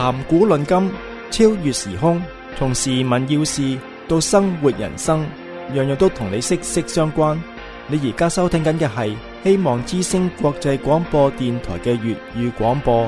談古論今，超越時空，從時聞要事到生活人生，樣樣都同你息息相關。你而家收聽緊嘅係希望之聲國際廣播電台嘅粵語廣播。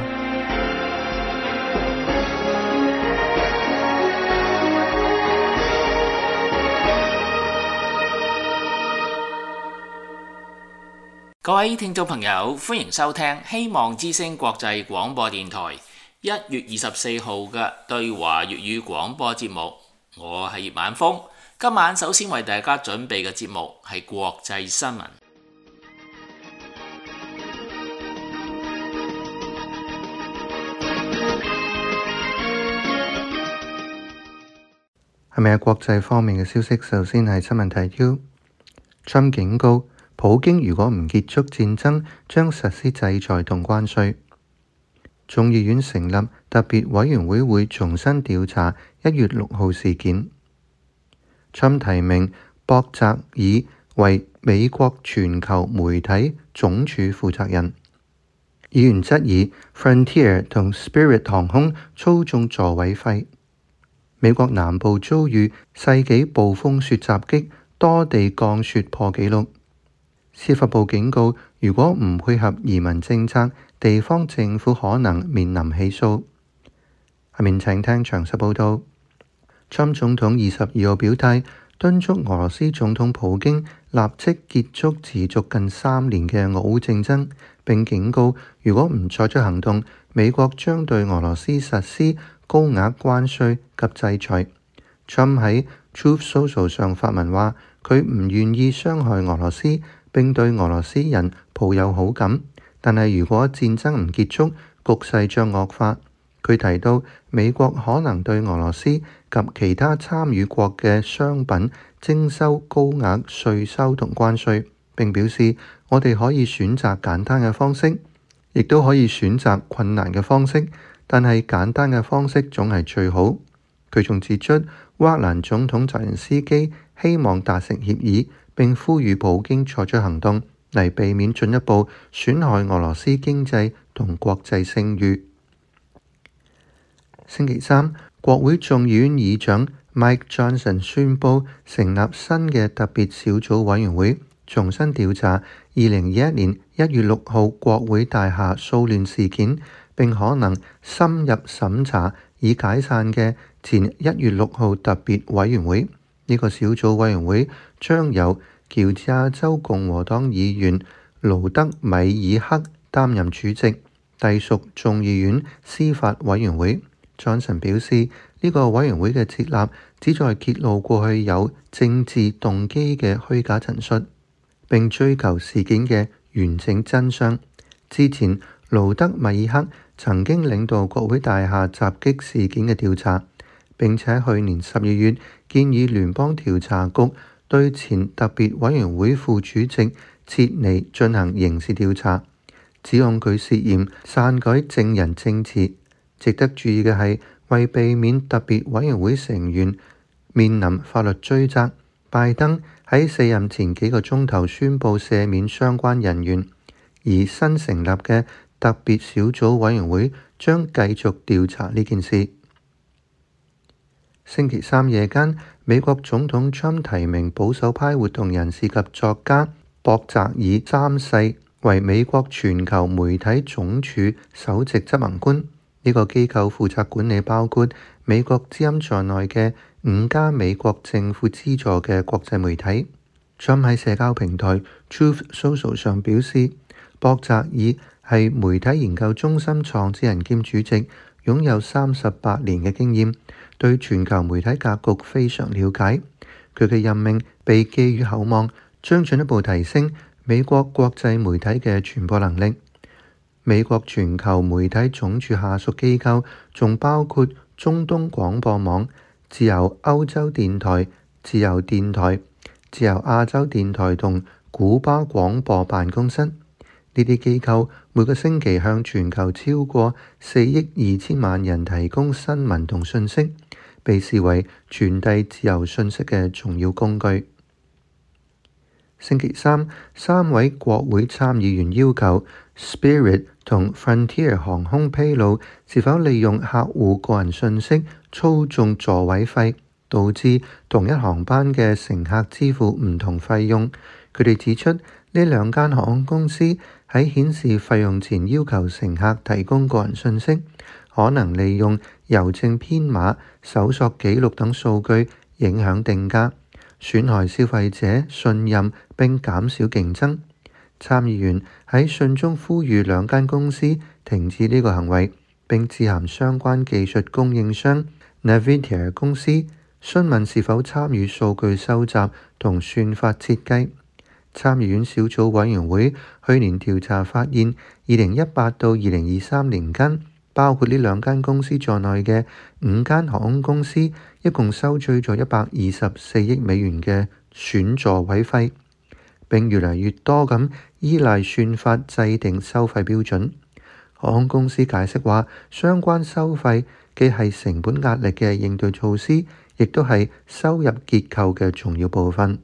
各位聽眾朋友，歡迎收聽希望之聲國際廣播電台1月24號嘅對華粵語廣播節目。我係葉晚風，今晚首先為大家準備嘅節目係國際新聞。 係咪國際方面嘅消息？首先係新聞提要。Trump 警告，普京如果唔結束戰爭，將實施制裁同關稅。眾議院成立特別委員會，會重新調查1月6號事件。Trump 提名博澤爾為美國全球媒體總署負責人。議員質疑 Frontier 同 Spirit 航空操縱座位費。美國南部遭遇世紀暴風雪襲擊，多地降雪破紀錄。司法部警告，如果唔配合移民政策，地方政府可能面臨起訴。下面請聽詳細報道。Trump 總統22號表態，敦促俄羅斯總統普京立即結束持續近3年嘅俄烏戰爭，並警告，如果唔採取行動，美國將對俄羅斯實施高額關稅及制裁。Trump 喺 Truth Social 上發文話，佢唔願意傷害俄羅斯，並對俄羅斯人抱有好感，但係如果戰爭唔結束，局勢將惡化。佢提到美國可能對俄羅斯及其他參與國嘅商品徵收高額稅收同關稅，並表示我哋可以選擇簡單嘅方式，亦都可以選擇困難嘅方式，但係簡單嘅方式總係最好。佢仲指出，烏克蘭總統澤連斯基希望達成協議，並呼籲普京採取行動嚟避免進一步損害俄羅斯經濟同國際聲譽。星期三，國會眾議院議長 Mike Johnson 宣布成立新嘅特別小組委員會，重新調查2021年1月6號國會大廈騷亂事件，並可能深入審查已解散嘅前1月6號特別委員會。呢個小組委員會將由喬治亞州共和黨議員盧德米爾克擔任主席，隸屬眾議院司法委員會。Johnson 表示，呢個委員會嘅設立旨在揭露過去有政治動機嘅虛假陳述，並追求事件嘅完整真相。之前，盧德米爾克曾經領導國會大廈襲擊事件嘅調查，並且去年12月建議聯邦調查局對前特別委員會副主席切尼進行刑事調查，指控佢涉嫌篡改證人證詞。值得注意嘅係，為避免特別委員會成員面臨法律追責，拜登喺卸任前幾個鐘頭宣布赦免相關人員，而新成立嘅特別小組委員會將繼續調查呢件事。星期三夜間，美國總統 Trump 提名保守派活動人士及作家博澤爾3世為美國全球媒體總署首席執行官。呢個機構負責管理包括美國之音在內嘅5家美國政府資助嘅國際媒體。Trump 喺社交平台 Truth Social 上表示，博澤爾係媒體研究中心創始人兼主席，擁有38年嘅經驗，對全球媒體格局非常了解。佢嘅任命被寄予厚望，將進一步提升美國國際媒體嘅傳播能力。美國全球媒體總署下屬機構仲包括中東廣播網、自由歐洲電台、自由電台、自由亞洲電台同古巴廣播辦公室。呢啲機構每個星期向全球超過4億2千萬人提供新聞同信息，被視為傳遞自由信息嘅重要工具。 星期三，3位國會參議員要求 Spirit 同 Frontier 航空披露是否利用客戶個人信息操縱座位費，導致同一航班嘅乘客支付唔同費用。佢哋指出，呢兩間航空公司喺顯示費用前要求乘客提供個人信息，可能利用郵政編碼、搜索記錄等數據影響定價，損害消費者信任並減少競爭。參議員喺信中呼籲兩間公司停止呢個行為，並致函相關技術供應商 Nvidia 公司，詢問是否參與數據收集同算法設計。參議院小組委員會去年調查發現，2018到2023年間，包括呢兩間公司在內嘅5間航空公司一共收取咗124億美元嘅選座位費，並越嚟越多咁依賴算法制定收費標準。航空公司解釋話，相關收費既係成本壓力嘅應對措施，亦都係收入結構嘅重要部分。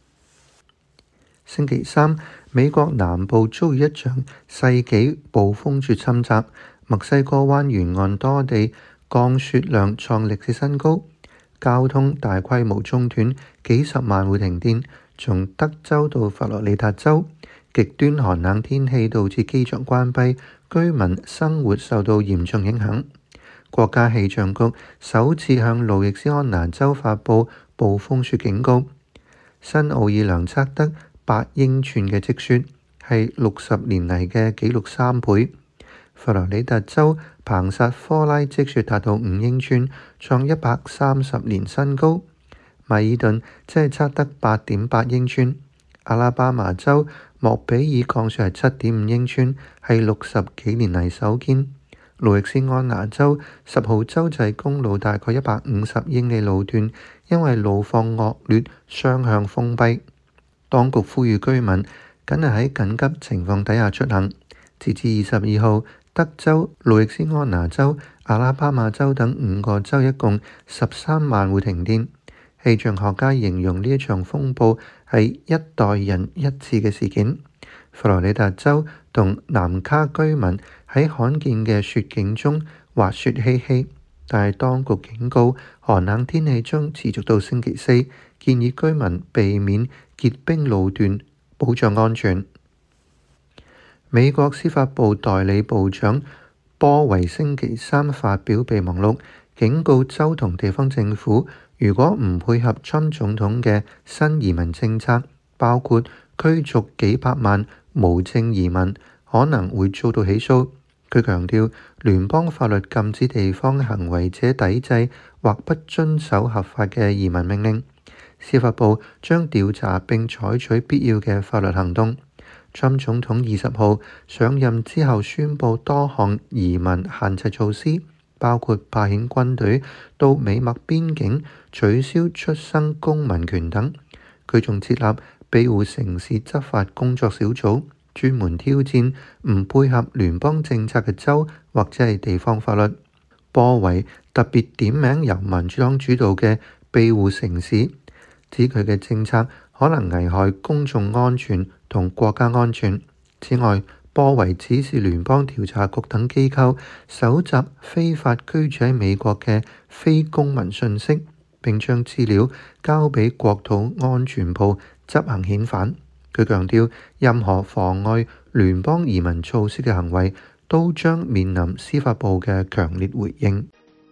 星期三，美國南部遭遇一場世紀暴風雪侵襲，墨西哥灣沿岸多地降雪量創歷史新高，交通大規模中斷，幾十萬戶停電。從德州到佛羅里達州，極端寒冷天氣導致機場關閉，居民生活受到嚴重影響。國家氣象局首次向路易斯安那州發布暴風雪警告。新奧爾良測得8英寸嘅積雪，係60年嚟嘅紀錄3倍。佛羅里達州彭薩科拉積雪達到5英寸，創130年新高。米爾頓即係測得8.8英寸。阿拉巴馬州莫比爾降雪係7.5英寸，係60幾年嚟首見。路易斯安那州10號州際公路大概150英里路段，因為路況惡劣，雙向封閉。當局呼籲居民僅係喺緊急情況底下出行。截至22號，德州、路易斯安那州、阿拉巴馬州等5個州一共13萬戶停電。氣象學家形容呢一場風暴係一代人一次嘅事件。佛羅里達州同南卡居民喺罕見嘅雪景中滑雪嬉戲，但係當局警告寒冷天氣將持續到星期四，建議居民避免結冰路段，保障安全。美國司法部代理部長波維星期三發表備忘錄，警告州同地方政府，如果唔配合川普總統嘅新移民政策，包括驅逐幾百萬無證移民，可能會遭到起訴。佢強調，聯邦法律禁止地方行為者抵制或不遵守合法嘅移民命令。司法部將調查並採取必要嘅法律行動。川普總統20號上任之後宣布多項移民限制措施，包括派遣軍隊到美墨邊境、取消出生公民權等。佢仲設立庇護城市執法工作小組，專門挑戰唔配合聯邦政策嘅州或者係地方法律。波維特別點名由民主黨主導嘅庇護城市，指佢嘅政策可能危害公眾安全同國家安全。此外，波維指示聯邦調查局等機構搜集非法居住喺美國嘅非公民信息，並將資料交俾國土安全部執行遣返。佢強調，任何妨礙聯邦移民措施嘅行為都將面臨司法部嘅強烈回應。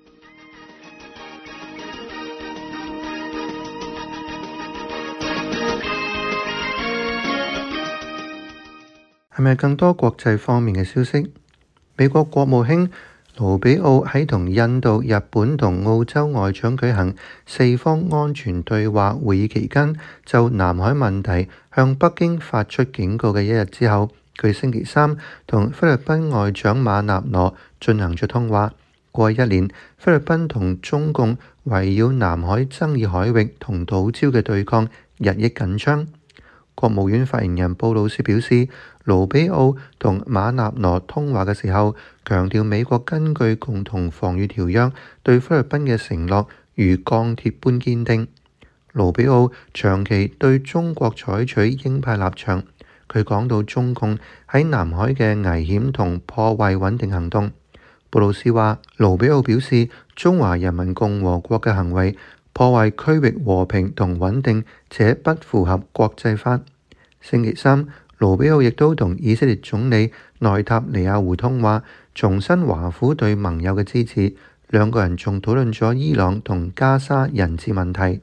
係咪更多國際方面嘅消息？美國國務卿盧比奧喺同印度、日本同澳洲外長舉行四方安全對話會議期間，就南海問題向北京發出警告嘅一日之後，佢星期三同菲律賓外長馬納羅進行咗通話。過去1年，菲律賓同中共圍繞南海爭議海域同島礁嘅對抗日益緊張。國務院發言人布魯斯表示，盧比奧同馬納羅通話嘅時候，強調美國根據共同防禦條約對菲律賓嘅承諾如鋼鐵般堅定。 盧比奧長期對中國採取鷹派立場。佢講到中共喺南海嘅危險同破壞穩定行動。布魯斯話，盧比奧表示，中華人民共和國嘅行為破壞區域和平同穩定，且不符合國際法。星期三，盧比奧亦都同以色列總理內塔尼亞胡通話，重申華府對盟友嘅支持。兩個人仲討論咗伊朗同加沙人質問題。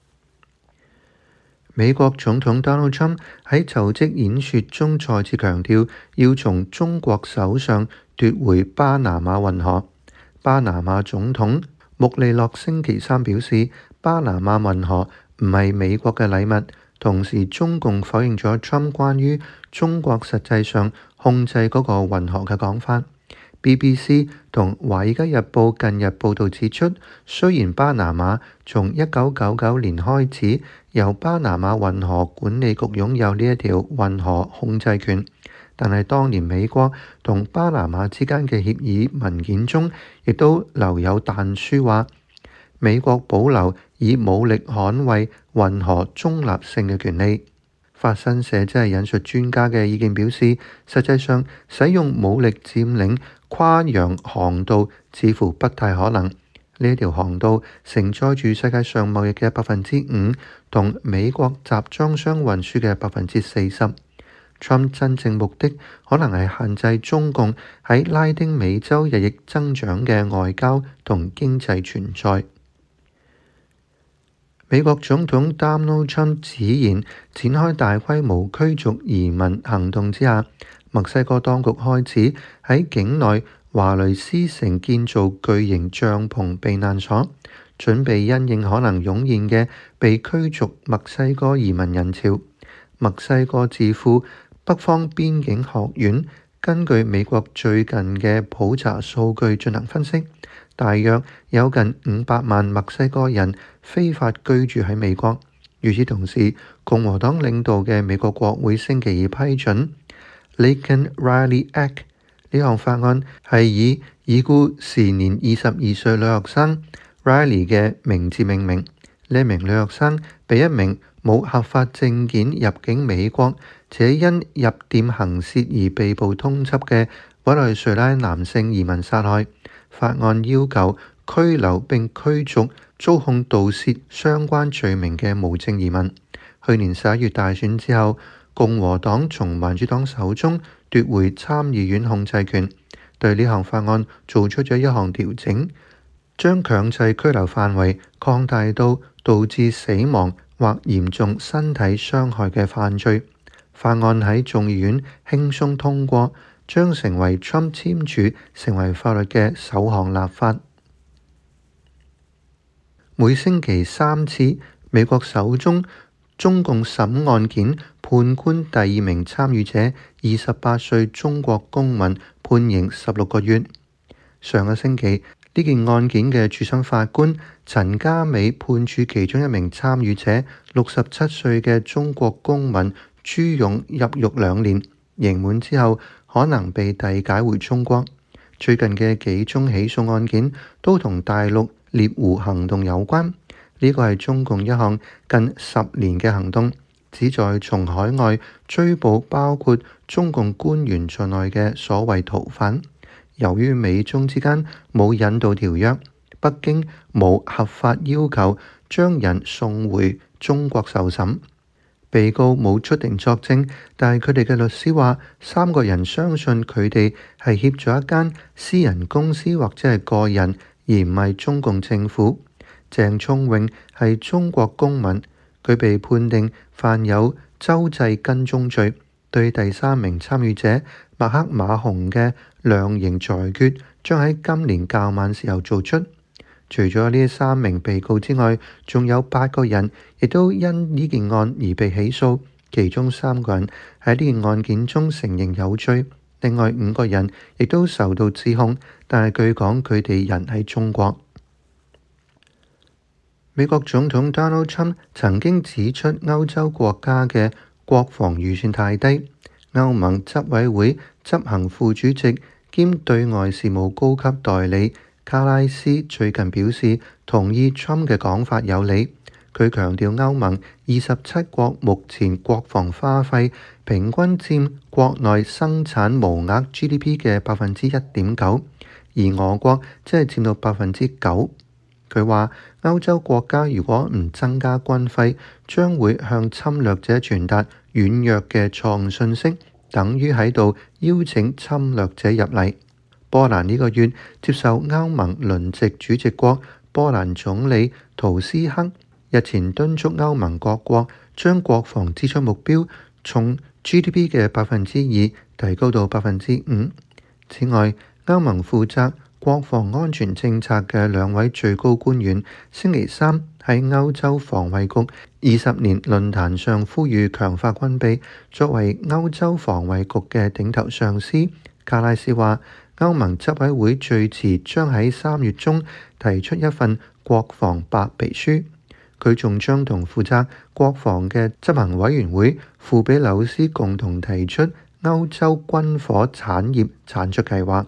美國總統 Donald Trump 喺就職演說中再次強調，要從中國手上奪回巴拿馬運河。巴拿馬總統穆利諾星期三表示，巴拿馬運河唔係美國嘅禮物。同時，中共否認咗 Trump 關於中國實際上控制嗰個運河嘅講法。BBC 同《華爾街日報》近日報導指出，雖然巴拿馬從1999年開始由巴拿馬運河管理局擁有呢一條運河控制權，但係當年美國同巴拿馬之間嘅協議文件中，亦都留有但書話，美國保留以武力捍衛運河中立性嘅權利。法新社即係引述專家嘅意見表示，實際上使用武力佔領跨洋航道似乎不太可能。呢一條航道承載住世界上貿易嘅5%，同美國集裝箱運輸嘅40%。Trump 真正目的可能係限制中共喺拉丁美洲日益增長嘅外交同經濟存在。美國總統 Donald Trump 此言展開大規模驅逐移民行動之下，墨西哥當局開始喺境內華雷斯城建造巨型帳篷避難所，準備因應可能湧現嘅被驅逐墨西哥移民人潮。墨西哥智庫北方邊境學院根據美國最近嘅普查數據進行分析，大約有近500萬墨西哥人非法居住喺美國。與此同時，共和黨領導嘅美國國會星期二批准 Laken Riley Act 呢項法案，係以已故時年22歲女學生 Riley 嘅名字命名。呢名女學生被一名冇合法證件入境美國且因入店行竊而被捕通緝嘅委內瑞拉男性移民殺害。法案要求拘留並驅逐遭控盜竊相關罪名嘅無證移民。去年11月大選之後，共和黨從民主黨手中奪回參議院控制權，對呢項法案做出咗一項調整，將強制拘留範圍擴大到導致死亡或嚴重身體傷害嘅犯罪。法案喺眾議院輕鬆通過，將成為 Trump 簽署成為法律嘅首項立法。每星期3次，美國首宗中共審案件判官第2名參與者28歲中國公民判刑16個月。上個星期，呢件案件嘅主審法官陳家美判處其中一名參與者67歲嘅中國公民朱勇入獄2年，刑滿之後可能被遞解回中國。最近嘅幾宗起訴案件都同大陸獵狐行動有關。呢個係中共一項近10年嘅行動，旨在從海外追捕包括中共官員在內嘅所謂逃犯。由於美中之間冇引渡條約，北京冇合法要求將人送回中國受審。被告冇出庭作證，但係佢哋嘅律師話，3個人相信佢哋係協助一間私人公司或者係個人，而唔係中共政府。鄭聰穎係中國公民，佢被判定犯有州際跟蹤罪。對第3名參與者麥克馬洪嘅量刑裁決將喺今年較晚時候做出。除咗呢3名被告之外，仲有8個人亦都因呢件案而被起訴，其中3個人喺呢件案件中承認有罪，另外5個人亦都受到指控，但係據講佢哋人喺中國。美國總統 Donald Trump 曾經指出歐洲國家嘅國防預算太低。歐盟執委會執行副主席兼對外事務高級代理卡拉斯最近表示同意 Trump 嘅講法有理。 佢強調歐盟27國目前國防花費平均佔國內生產無額 GDP 嘅 1.9%， 而俄國只係佔到 9%。佢話歐洲國家如果唔增加軍費，將會向侵略者傳達軟弱嘅錯誤信息，等於喺度邀請侵略者入嚟。波蘭呢個月接受歐盟輪值主席國波蘭總理圖斯克日前敦促歐盟各國將國防支出目標從 GDP 嘅 2% 提高到 5%。此外，歐盟負責國防安全政策嘅兩位最高官員星期三喺歐洲防衛局20年論壇上呼籲強化軍備。作為歐洲防衛局嘅頂頭上司，卡拉斯話歐盟執委會最遲將喺3月中提出一份國防白皮書。佢仲將同負責國防嘅執行委員會庫比紐斯共同提出歐洲軍火產業產出計劃。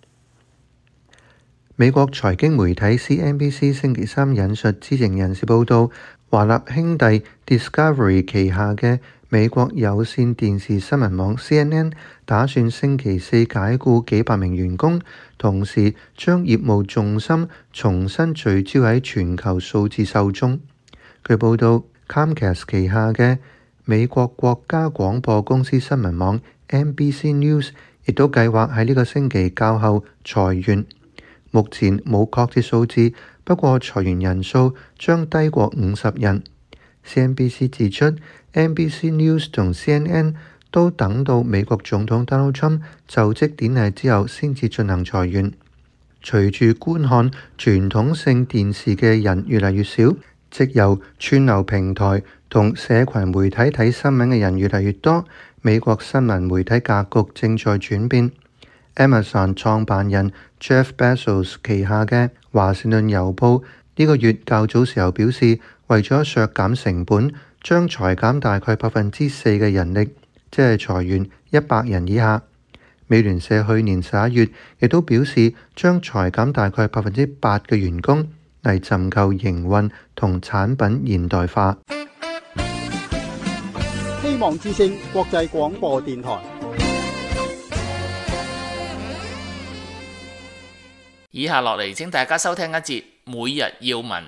美國財經媒體 CNBC 星期三引述知情人士報道，華納兄弟 Discovery 旗下嘅美國有線電視新聞網 CNN 打算星期四解僱幾百名員工，同時將業務重心重新聚焦喺全球數字受眾。據報道 Comcast 旗下嘅美國國家廣播公司新聞網 NBC News 亦都計劃喺呢個星期較後裁員。目前冇確切數字，不過裁員人數將低過50人。CNBC 指出 NBC News 同 CNN 都等到美國總統 Donald Trump 就職典禮之後先至進行裁員。隨住觀看傳統性電視嘅人越嚟越少，藉由串流平台同社群媒體睇新聞嘅人越嚟越多，美國新聞媒體格局正在轉變。Amazon 創辦人 Jeff Bezos 旗下嘅華盛頓郵報呢個月較早時候表示，為咗削減成本，將裁減大概 4% 嘅人力，即係裁員100人以下。美聯社去年11月亦都表示，將裁減大概 8% 嘅員工，嚟尋求營運同產品現代化。 希望之聲國際廣播電台。 以下落嚟，請大家收聽一節每日要聞。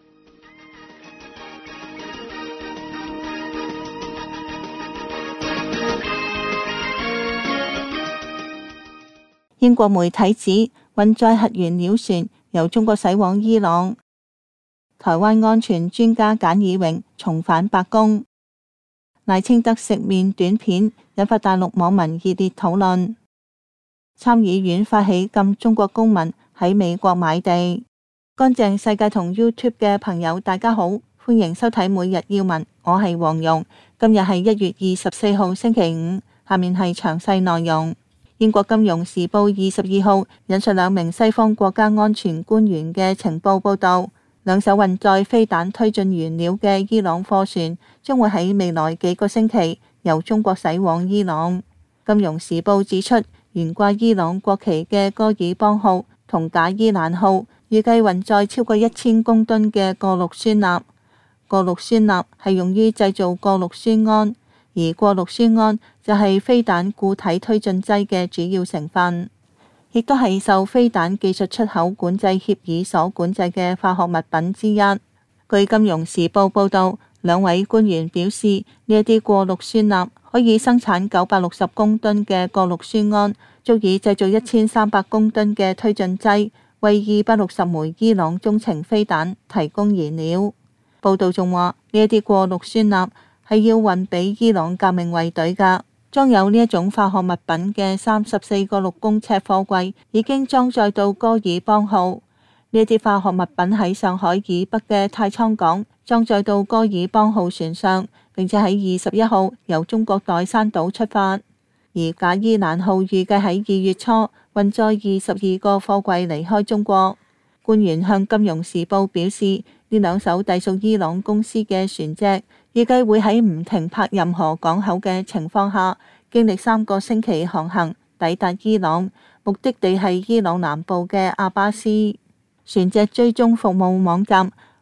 英國媒體指運載核原料船由中國駛往伊朗。台灣安全專家簡以榮重返白宮。賴清德食麵短片引發大陸網民熱烈討論。參議院發起禁中國公民喺美國買地。乾淨世界同 YouTube 嘅朋友大家好，歡迎收睇每日要聞，我係黃蓉。今日係1月24號星期五，下面係詳細內容。英國金融時報22號引述2名西方國家安全官員嘅情報報道，2艘運載飛彈推進原料嘅伊朗貨船將會喺未來幾個星期由中國駛往伊朗。金融時報指出，懸掛伊朗國旗嘅戈爾邦號同賈伊蘭號預計運載超過1000公噸嘅過氯酸鈉。過氯酸鈉係用於製造過氯酸銨，而過氯酸銨就係飛彈固體推進劑嘅主要成分，亦都係受飛彈技術出口管制協議所管制嘅化學物品之一。據金融時報報道，2位官員表示，呢一啲過氯酸鈉可以生產960公噸嘅過氯酸銨，足以製造1300公噸嘅推進劑，為260枚伊朗中程飛彈提供燃料。報道仲話，呢一啲過氯酸鈉係要運俾伊朗革命衛隊㗎。裝有呢一種化學物品嘅34個6公尺貨櫃已經裝載到戈爾邦號。呢啲化學物品喺上海以北嘅太倉港裝載到戈爾邦號船上，並且喺21號由中國代山島出發。而賈伊蘭號預計喺2月初運載22個貨櫃離開中國。官員向金融時報表示，呢2艘隸屬伊朗公司嘅船隻預計會喺唔停泊任何港口嘅情況下，經歷3個星期航行抵達伊朗，目的地係伊朗南部嘅阿巴斯。船隻追蹤服務網站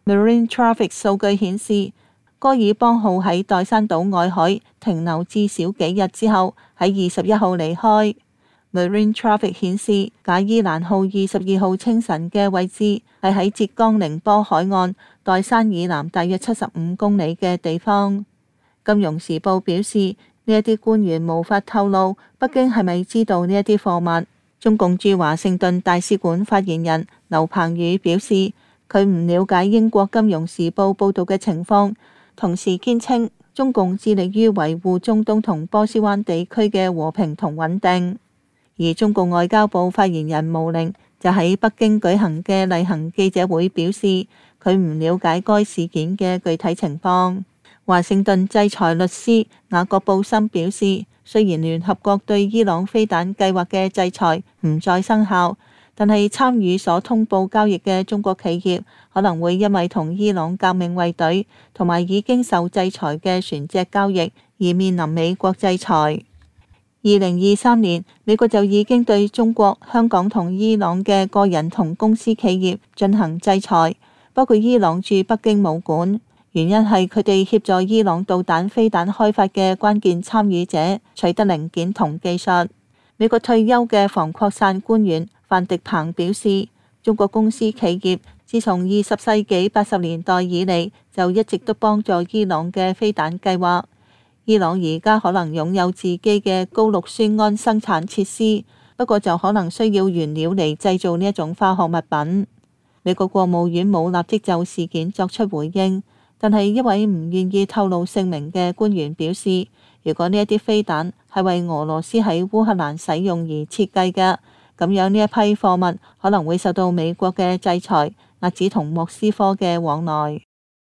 Marine Traffic 數據顯示，戈爾邦號喺代山島外海停留至少幾日之後，喺21號離開。Marine Traffic 顯示，賈伊蘭號22號清晨嘅位置係喺浙江寧波海岸代山以南大約75公里嘅地方。金融時報表示，呢一啲官員無法透露北京係咪知道呢一啲貨物。中共駐華盛頓大使館發言人劉鵬宇表示，佢唔了解英國金融時報報道嘅情況，同時堅稱中共致力於維護中東同波斯灣地區嘅和平同穩定。而中共外交部發言人毛寧就喺北京舉行嘅例行記者會表示，佢唔了解該事件嘅具體情況。華盛頓制裁律師雅各布森表示，雖然聯合國對伊朗飛彈計劃嘅制裁唔再生效，但係參與所通報交易嘅中國企業可能會因為同伊朗革命衛隊同埋已經受制裁嘅船隻交易而面臨美國制裁。2023年，美國就已經對中國、香港同伊朗嘅個人同公司企業進行制裁，包括伊朗駐北京武館，原因係佢哋協助伊朗導彈飛彈開發嘅關鍵參與者取得零件同技術。美國退休嘅防擴散官員范迪鵬表示，中國公司企業自從20世紀80年代以嚟就一直都幫助伊朗嘅飛彈計劃。伊朗而家可能擁有自己嘅高氯酸銨生產設施，不過就可能需要原料嚟製造呢一種化學物品。美國國務院冇立即就事件作出回應，但係一位唔願意透露姓名嘅官員表示，如果呢一啲飛彈係為俄羅斯喺烏克蘭使用而設計嘅，咁樣呢一批貨物可能會受到美國嘅制裁，遏止同莫斯科嘅往來。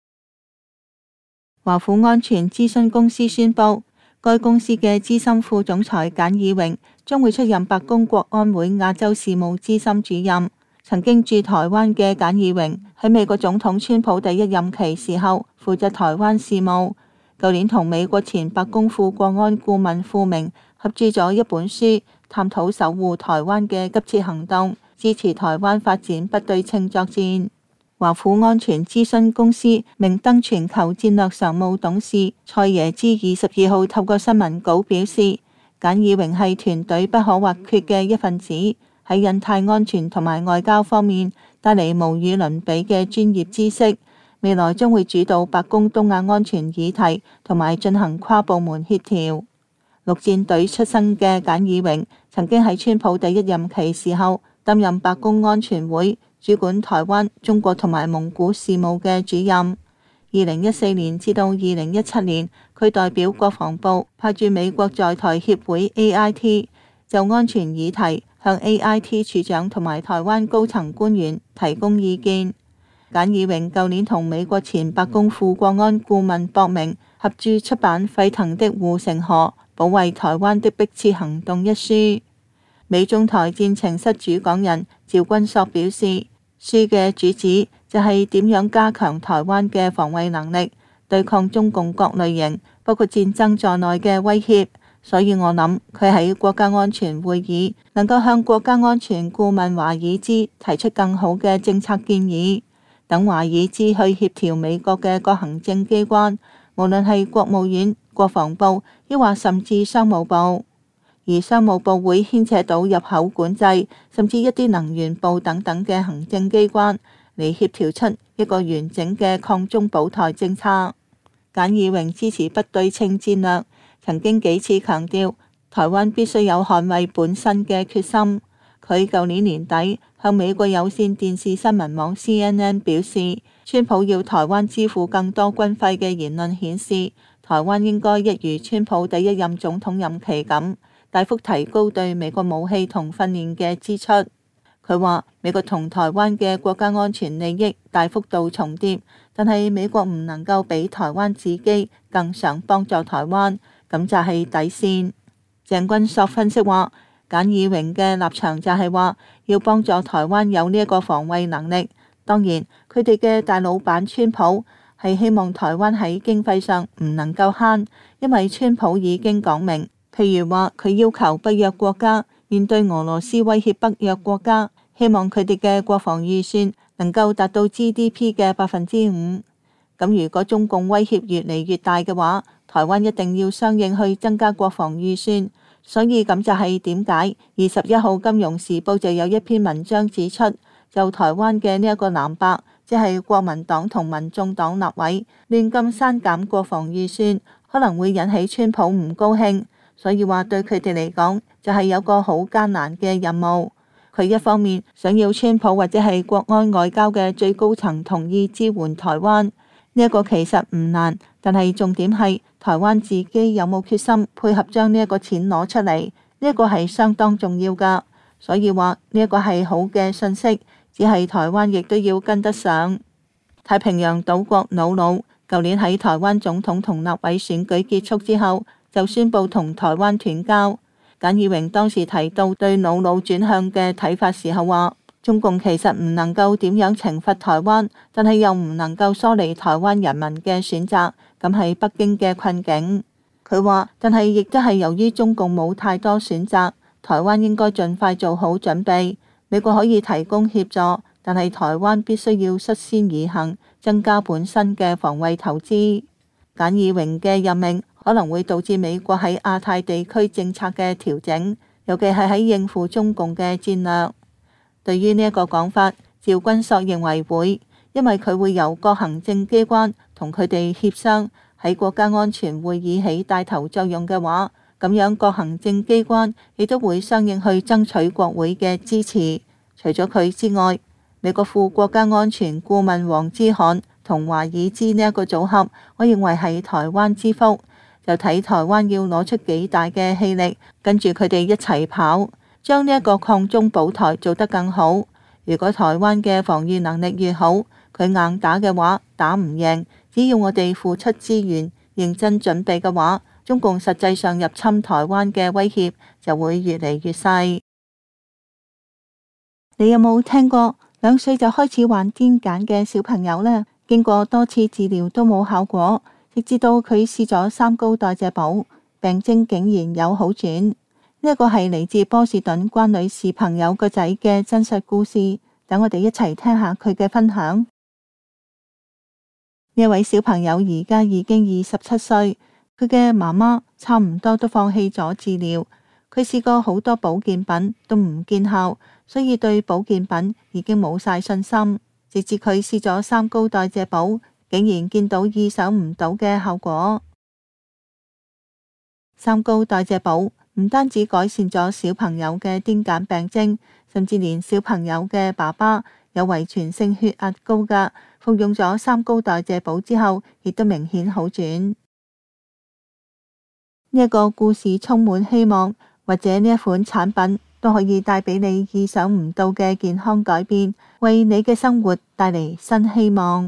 華府安全諮詢公司宣布，該公司嘅資深副總裁簡以榮將會出任白宮國安會亞洲事務資深主任。曾經駐台灣嘅簡以榮喺美國總統川普第一任期時候負責台灣事務。舊年同美國前白宮副國安顧問傅明合著咗一本書，探討守護台灣嘅急切行動，支持台灣發展不對稱作戰。華府安全諮詢公司明燈全球戰略常務董事蔡耶茲22號透過新聞稿表示，簡以榮係團隊不可或缺嘅一份子，喺印太安全同埋外交方面帶嚟無與倫比嘅專業知識，未來將會主導白宮東亞安全議題同埋進行跨部門協調。陸戰隊出身嘅簡以榮曾經喺川普第一任期時候擔任白宮安全會主管台灣、中國同埋蒙古事務嘅主任。2014年至到2017年，佢代表國防部派駐美國在台協會 AIT， 就安全議題向 AIT 處長同埋台灣高層官員提供意見。簡以榮舊年同美國前白宮副國安顧問博明合著出版《沸騰的護城河：保衛台灣的迫切行動》一書。美中台戰情室主講人趙君朔表示，書嘅主旨就係點樣加強台灣嘅防衛能力，對抗中共各類型包括戰爭在內嘅威脅。所以我諗佢喺國家安全會議能夠向國家安全顧問華爾茲提出更好嘅政策建議，等華爾茲去協調美國嘅各行政機關，無論係國務院、國防部，抑或甚至商務部。而商務部會牽扯到入口管制，甚至一啲能源部等等嘅行政機關，嚟協調出一個完整嘅抗中保台政策。簡以榮支持不對稱戰略，曾經幾次強調台灣必須有捍衛本身嘅決心。佢舊年年底向美國有線電視新聞網 CNN 表示，川普要台灣支付更多軍費嘅言論顯示，台灣應該一如川普第一任總統任期咁，大幅提高對美國武器同訓練嘅支出。佢話美國同台灣嘅國家安全利益大幅度重疊，但係美國唔能夠比台灣自己更想幫助台灣，咁就係底線。鄭君朔分析話，簡以榮嘅立場就係話要幫助台灣有呢一個防衛能力。當然佢哋嘅大老闆川普係希望台灣喺經費上唔能夠慳，因為川普已經講明，譬如話佢要求北約國家面對俄羅斯威脅北約國家， 希望佢哋嘅國防預算能夠達到 GDP 嘅5%。咁如果中共威脅越嚟越大嘅話，台灣一定要相應去增加國防預算。所以咁就係點解21號《金融時報》就有一篇文章指出，就台灣嘅呢一個藍白，即係國民黨同民眾黨立委亂咁刪減國防預算，可能會引起川普唔高興。所以話對佢哋嚟講，就係有個好艱難嘅任務。佢一方面想要川普或者係國安外交嘅最高層同意支援台灣，呢一個其實唔難，但係重點係台灣自己有冇決心配合將呢一個錢攞出嚟，呢一個係相當重要噶。所以話呢一個係好嘅信息，只係台灣亦都要跟得上。太平洋島國瑙魯舊年喺台灣總統同立委選舉結束之後，就宣布同台灣斷交。簡義榮當時提到對瑙魯轉向嘅睇法時候話，中共其實唔能夠點樣懲罰台灣，但係又唔能夠疏離台灣人民嘅選擇，咁係北京嘅困境。佢話，但係亦都係由於中共冇太多選擇，台灣應該盡快做好準備。美國可以提供協助，但係台灣必須要率先而行，增加本身嘅防衛投資。簡義榮嘅任命可能會導致美國喺亞太地區政策嘅調整，尤其係喺應付中共嘅戰略。對於呢一個講法，趙君朔認為會，因為佢會由各行政機關同佢哋協商，喺國家安全會議起帶頭作用嘅話，咁樣各行政機關亦都會相應去爭取國會嘅支持。除咗佢之外，美國副國家安全顧問黃之翰同華爾茲呢一個組合，我認為係台灣之福，就睇台灣要攞出幾大嘅氣力，跟住佢哋一齊跑，將呢一個抗中保台做得更好。如果台灣嘅防禦能力越好，佢硬打嘅話打唔贏，只要我哋付出資源，認真準備嘅話，中共實際上入侵台灣嘅威脅就會越嚟越細。你有冇聽過2歲就開始患癲癇嘅小朋友呢？經過多次治療都冇效果，直至到佢試咗3高代謝寶，病徵竟然有好轉。呢一個係嚟自波士頓關女士朋友個仔嘅真實故事，等我哋一齊聽下佢嘅分享。呢位小朋友而家已經27歲，佢嘅媽媽差唔多都放棄咗治療，佢試過好多保健品都唔見效，所以對保健品已經冇晒信心。直至佢試咗3高代謝寶，竟然見到意想唔到嘅效果。3高代謝寶唔單止改善咗小朋友嘅癲癇病徵，甚至連小朋友嘅爸爸有遺傳性血壓高嘅，服用咗3高代謝寶之後，亦都明顯好轉。呢一個故事充滿希望，或者呢一款產品都可以帶俾你意想唔到嘅健康改變，為你嘅生活帶嚟新希望。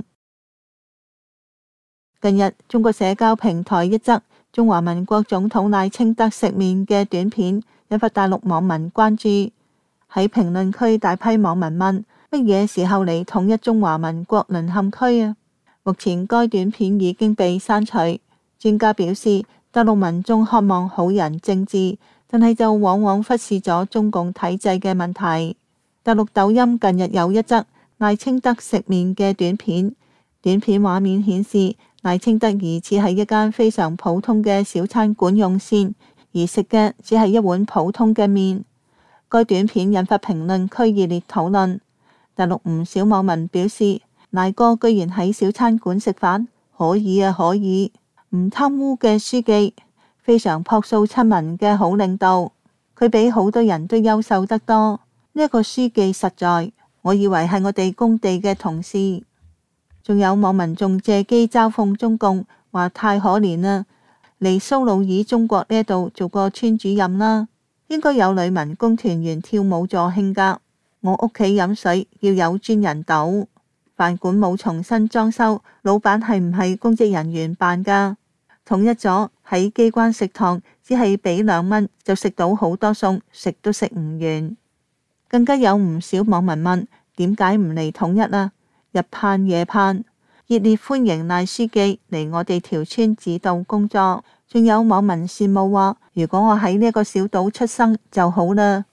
近日，中國社交平台一則中華民國總統賴清德食麵嘅短片，引發大陸網民關注。喺評論區，大批網民問：乜嘢時候嚟統一中華民國淪陷區啊？目前該短片已經被刪除。專家表示，大陸民眾渴望好人政治，但係就往往忽視咗中共體制嘅問題。大陸抖音近日有一則賴清德食麵嘅短片，短片畫面顯示賴清德疑似喺一間非常普通嘅小餐館用膳，而食嘅只係一碗普通嘅麵。該短片引發評論區熱烈討論。大陸唔少網民表示，賴哥居然喺小餐館食飯，可以啊可以，唔貪污嘅書記，非常樸素親民嘅好領導，佢比好多人都優秀得多。呢一個書記實在，我以為係我哋工地嘅同事。仲有網民仲借機嘲諷中共，話太可憐啦，嚟蘇魯爾中國呢度做個村主任啦，應該有女民工團員跳舞助興噶。我屋企飲水要有專人倒，飯館冇重新裝修，老闆係唔係公職人員辦噶？統一咗喺機關食堂，只係俾2蚊就食到好多餸，食都食唔完。更加有唔少網民問：點解唔嚟統一啊？日盼夜盼，熱烈歡迎賴書記嚟我哋條村指導工作。仲有網民羨慕話：如果我喺呢個小島出生就好啦。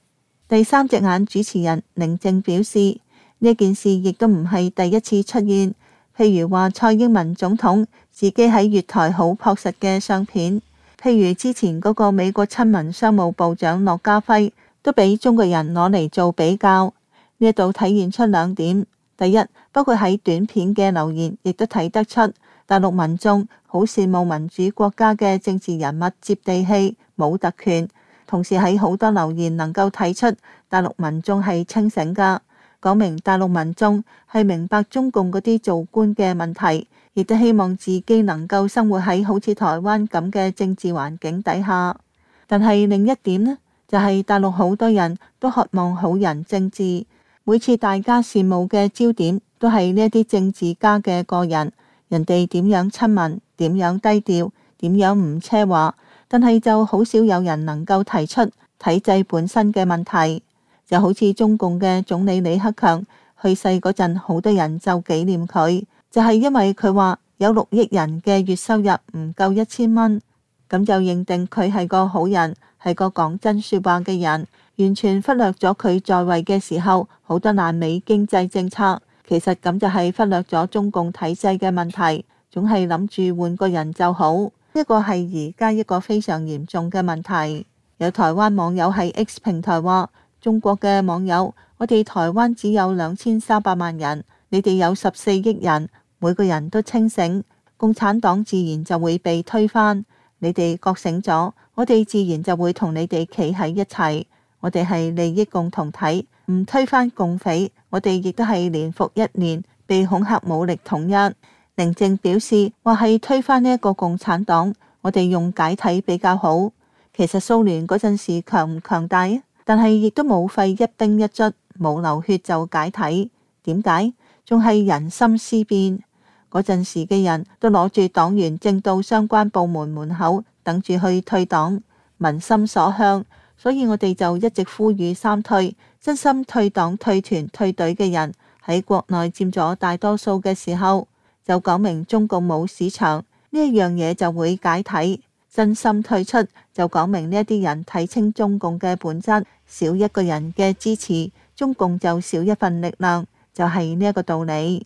第三隻眼主持人寧靜表示，呢件事亦都唔係第一次出現，譬如話蔡英文總統自己喺月台好樸實嘅相片，譬如之前嗰個美國親民商務部長駱家輝都俾中國人攞嚟做比較。呢度體現出兩點，第一，包括喺短片嘅留言亦都睇得出大陸民眾好羨慕民主國家嘅政治人物接地氣冇特權，同時喺好多留言能夠睇出大陸民眾係清醒㗎，講明大陸民眾係明白中共嗰啲做官嘅問題，亦都希望自己能夠生活喺好似台灣咁嘅政治環境底下。但係另一點呢，就係大陸好多人都渴望好人政治，每次大家羨慕嘅焦點都係呢一啲政治家嘅個人，人哋點樣親民，點樣低調，點樣唔奢華，但係就好少有人能夠提出體制本身嘅問題。就好似中共嘅總理李克強去世嗰陣，好多人就紀念佢，就係因為佢話有6億人嘅月收入唔夠1000蚊，咁就認定佢係個好人，係個講真說話嘅人，完全忽略咗佢在位嘅時候好多爛尾經濟政策。其實咁就係忽略咗中共體制嘅問題，總係諗住換個人就好。呢個係而家一個非常嚴重嘅問題。有台灣網友喺 X 平台話，中國嘅網友，我哋台灣只有2300萬人，你哋有14億人，每個人都清醒，共產黨自然就會被推翻。你哋覺醒咗，我哋自然就會同你哋企喺一齊。我哋係利益共同體，唔推翻共匪，我哋亦都係年復一年被恐嚇武力統一。寧靜表示話係推翻呢一個共產黨，我哋用解體比較好。其實蘇聯嗰陣時強唔強大？但係亦都冇費一兵一卒，冇流血就解體。點解？仲係人心思變。嗰陣時嘅人都攞住黨員證到相關部門門口等住去退黨，民心所向。所以我哋就一直呼籲3退，真心退黨退團退隊嘅人喺國內佔咗大多數嘅時候，就講明中共冇市場，呢一樣嘢就會解體。真心退出就講明呢一啲人睇清中共嘅本質，少一個人嘅支持，中共就少一份力量，就係呢一個道理。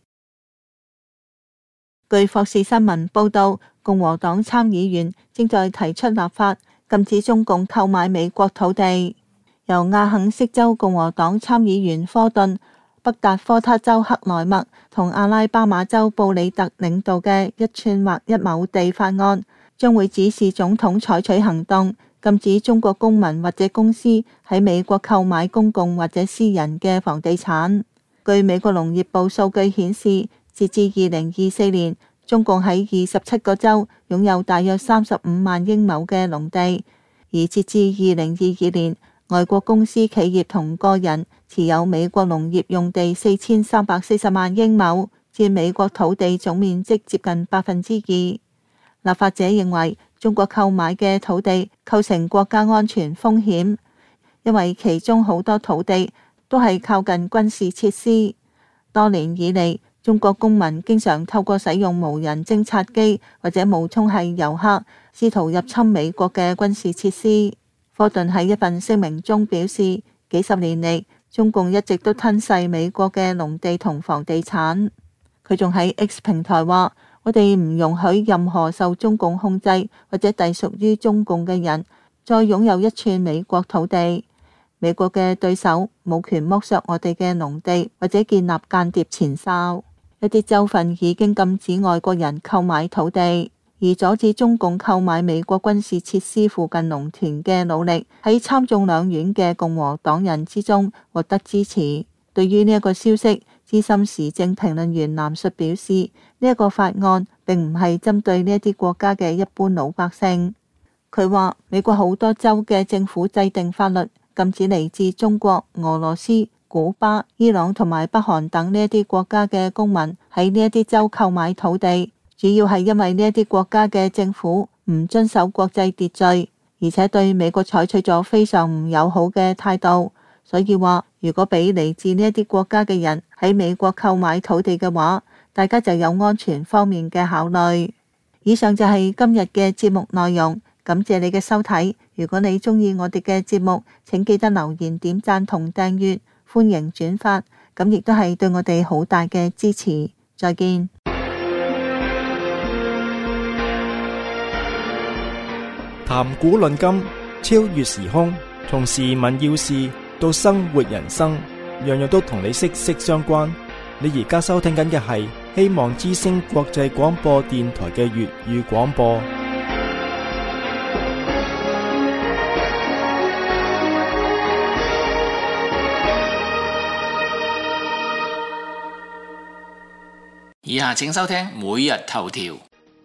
據霍士新聞報道，共和黨參議員正在提出立法禁止中共購買美國土地。由亞肯色州共和黨參議員科頓、北達科他州克萊默同阿拉巴馬州布里特領導嘅1寸或1畝地法案，將會指示總統採取行動，禁止中國公民或者公司喺美國購買公共或者私人嘅房地產。據美國農業部數據顯示，截至2024年，中共喺27個州擁有大約35萬英畝嘅農地，而截至2022年，外國公司、企業同個人持有美國農業用地4340萬英畝，佔美國土地總面積接近2%。立法者認為中國購買嘅土地構成國家安全風險，因為其中好多土地都係靠近軍事設施。多年以嚟，中國公民經常透過使用無人偵察機或者冒充係遊客，試圖入侵美國嘅軍事設施。科頓喺一份聲明中表示，幾十年嚟，中共一直都吞噬美國嘅農地同房地產。佢仲喺 X 平台話，我哋唔容許任何受中共控制或者隸屬於中共嘅人再擁有1寸美國土地。美國嘅對手冇權剝削我哋嘅農地或者建立間諜前哨。一啲州份已經禁止外國人購買土地，而阻止中共購買美國軍事設施附近農田嘅努力喺參眾兩院嘅共和黨人之中獲得支持。對於呢一個消息，資深時政評論員藍述表示，呢一個法案並唔係針對呢一啲國家嘅一般老百姓。佢話美國好多州嘅政府制定法律禁止嚟自中國、俄羅斯、古巴、伊朗同埋北韓等呢一啲國家嘅公民喺呢一啲州購買土地，主要係因為呢一啲國家嘅政府唔遵守國際秩序，而且對美國採取咗非常唔友好嘅態度。所以話，如果俾嚟自呢一啲國家嘅人喺美國購買土地嘅話，大家就有安全方面嘅考慮。以上就係今日嘅節目內容， 感謝你嘅收睇。如果你鍾意我哋嘅節目，請記得留言、點讚同訂閱，歡迎轉發，咁亦都係對我哋好大嘅支持。再見。 談古論今，超越時空，從時聞要事到生活人生，樣樣都同你息息相關。你而家收聽緊嘅係希望之聲國際廣播電台嘅粵語廣播。 以下請收聽每日頭條。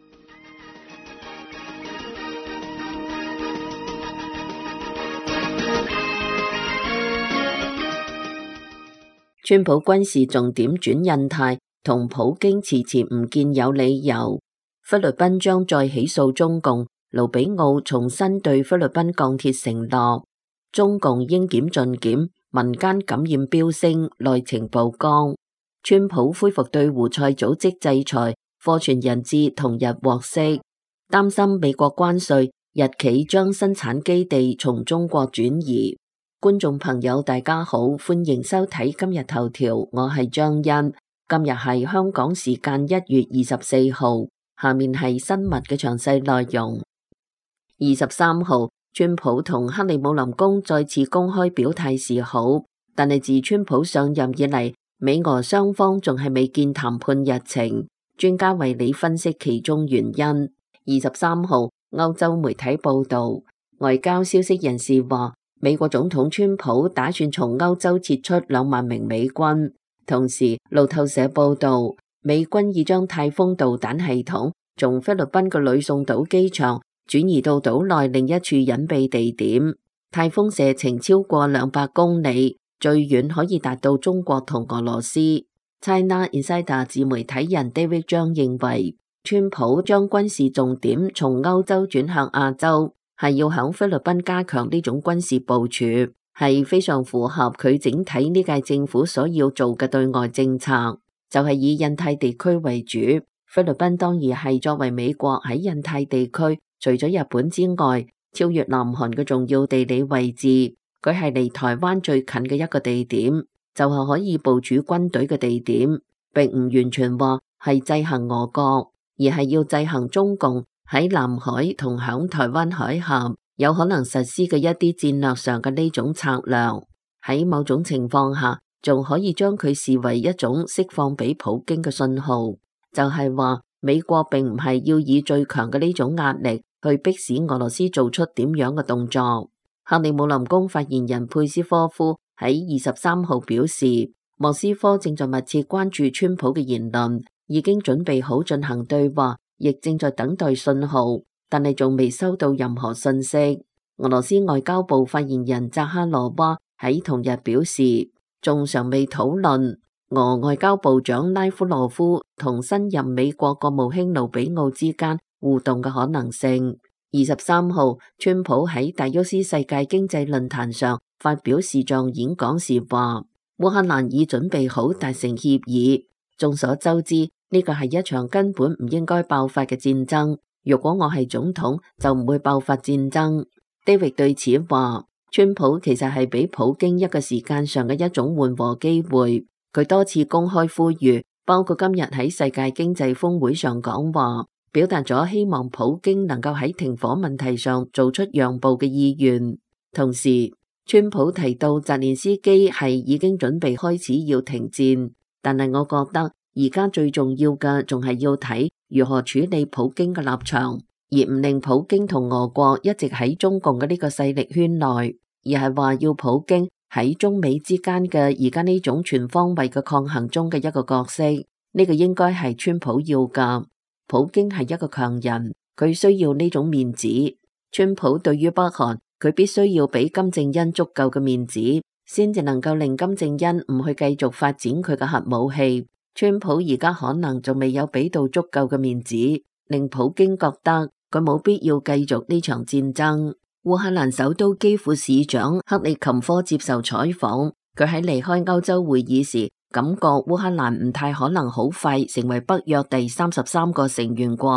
川普軍事重點轉印太，同普京遲遲唔見有理由。菲律賓將再起訴中共，盧比奧重新對菲律賓鋼鐵承諾。中共應檢盡檢，民間感染飆升，內情曝光。川普恢復對胡塞組織制裁，貨傳人質同日獲釋。擔心美國關稅，日企將生產基地從中國轉移。觀眾朋友大家好，歡迎收睇今日頭條，我係張欣。今日係香港時間1月24號，下面係新聞嘅詳細內容。23號，川普同克里姆林宮再次公開表態示好，但係自川普上任以嚟，美俄雙方仲係未見談判日程。專家為你分析其中原因。23號，歐洲媒體報道，外交消息人士話，美國總統川普打算從歐洲撤出2萬名美軍，同時路透社報道，美軍已將泰豐導彈系統從菲律賓嘅呂宋島機場轉移到島內另一處隱蔽地點，泰豐射程超過200公里，最遠可以達到中國同俄羅斯。China Insider 自媒體人 David 張認為，川普將軍事重點從歐洲轉向亞洲，係要響菲律賓加強呢種軍事部署，係非常符合佢整體呢屆政府所要做嘅對外政策，就係以印太地區為主。菲律賓當然係作為美國喺印太地區除咗日本之外，超越南韓嘅重要地理位置，佢係離台灣最近嘅一個地點，就係可以部署軍隊嘅地點，並唔完全話係制衡俄國，而係要制衡中共喺南海同響台灣海峽有可能實施嘅一啲戰略上嘅呢種策略，喺某種情況下仲可以將佢視為一種釋放俾普京嘅信號，就係話美國並唔係要以最強嘅呢種壓力去迫使俄羅斯做出點樣嘅動作。克里姆林宮發言人佩斯科夫喺23號表示，莫斯科正在密切關注川普嘅言論，已經準備好進行對話，亦正在等待信號，但係仲未收到任何信息。俄羅斯外交部發言人扎哈羅娃喺同日表示，仲尚未討論俄外交部長拉夫羅夫同新任美國國務卿盧比奧之間互動嘅可能性。23號，川普喺達沃斯世界經濟論壇上發表視像演講時話，烏克蘭已準備好達成協議。眾所周知，呢個係一場根本唔應該爆發嘅戰爭。如果我係總統，就唔會爆發戰爭。David 對此話，川普其實係俾普京一個時間上嘅一種緩和機會。佢多次公開呼籲，包括今日喺世界經濟峰會上講話，表達咗希望普京能夠喺停火問題上做出讓步嘅意願。同時，川普提到澤連斯基係已經準備開始要停戰，但係我覺得而家最重要嘅仲係要睇如何處理普京嘅立場，而唔令普京同俄國一直喺中共嘅呢個勢力圈內，而係話要普京喺中美之間嘅而家呢種全方位嘅抗衡中嘅一個角色。呢個應該係川普要㗎。普京係一個強人，佢需要呢種面子。川普對於北韓，佢必須要俾金正恩足夠嘅面子，先至能夠令金正恩唔去繼續發展佢嘅核武器。川普而家可能仲未有俾到足夠嘅面子，令普京覺得佢冇必要繼續呢場戰爭。烏克蘭首都基輔市長克里琴科接受採訪，佢喺離開歐洲會議時，感覺烏克蘭唔太可能好快成為北約第33個成員國。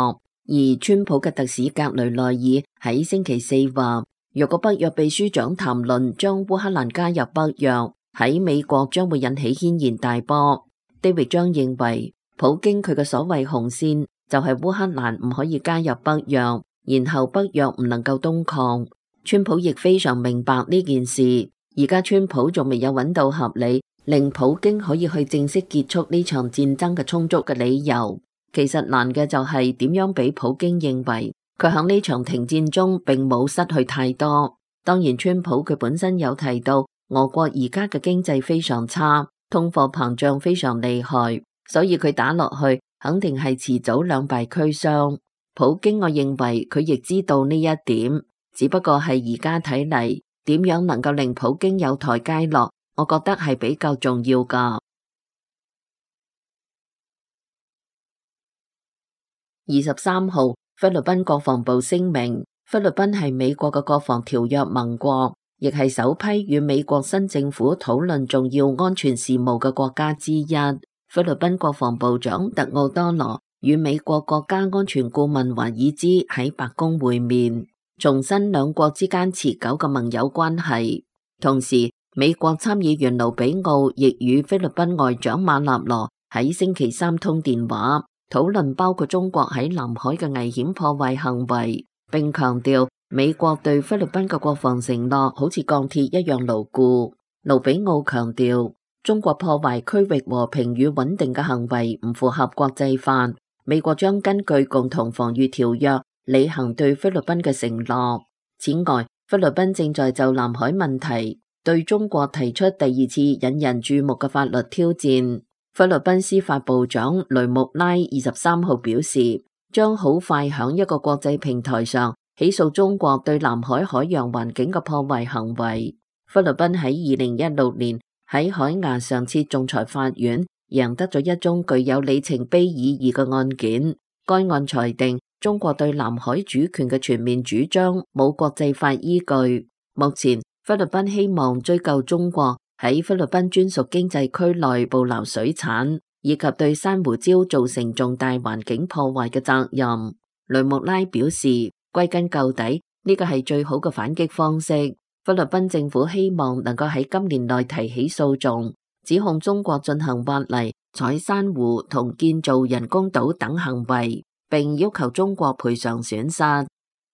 而川普嘅特使格雷內爾喺星期四話，若果北約秘書長談論將烏克蘭加入北約，喺美國將會引起軒然大波。David將認為，普京佢嘅所謂紅線就係烏克蘭唔可以加入北約，然後北約唔能夠東擴。川普亦非常明白呢件事，而家川普仲未有揾到合理令普京可以去正式結束呢場戰爭嘅充足嘅理由。其實難嘅就係點樣俾普京認為佢喺呢場停戰中並冇失去太多。當然川普佢本身有提到俄國而家嘅經濟非常差，通貨膨脹非常厲害，所以佢打落去肯定係遲早兩敗俱傷。普京我認為佢亦知道呢一點，只不過係而家睇嚟點樣能夠令普京有台階落，我覺得係比較重要㗎。23號，菲律賓國防部聲明，菲律賓係美國嘅國防條約盟國，亦係首批與美國新政府討論重要安全事務嘅國家之一。菲律賓國防部長特奧多羅與美國國家安全顧問華爾茲喺白宮會面，重申兩國之間持久嘅盟友關係。同時，美國參議員盧比奧亦與菲律賓外長馬納羅喺星期三通電話，討論包括中國喺南海嘅危險破壞行為，並強調美國對菲律賓嘅國防承諾好似鋼鐵一樣牢固。盧比奧強調，中國破壞區域和平與穩定嘅行為唔符合國際法，美國將根據共同防禦條約履行對菲律賓嘅承諾。此外，菲律賓正在就南海問題對中國提出第二次引人注目嘅法律挑戰。菲律賓司法部長雷穆拉23號表示，將好快響一個國際平台上起訴中國對南海海洋環境嘅破壞行為。菲律賓喺2016年喺海牙上設仲裁法院贏得咗一宗具有里程碑意義嘅案件。該案裁定中國對南海主權嘅全面主張冇國際法依據。目前菲律賓希望追究中國喺菲律賓專屬經濟區內捕撈水產，以及對珊瑚礁造成重大環境破壞嘅責任。雷穆拉表示，歸根究底，呢個係最好嘅反擊方式。菲律賓政府希望能夠喺今年內提起訴訟，指控中國進行挖泥、採珊瑚同建造人工島等行為，並要求中國賠償損失。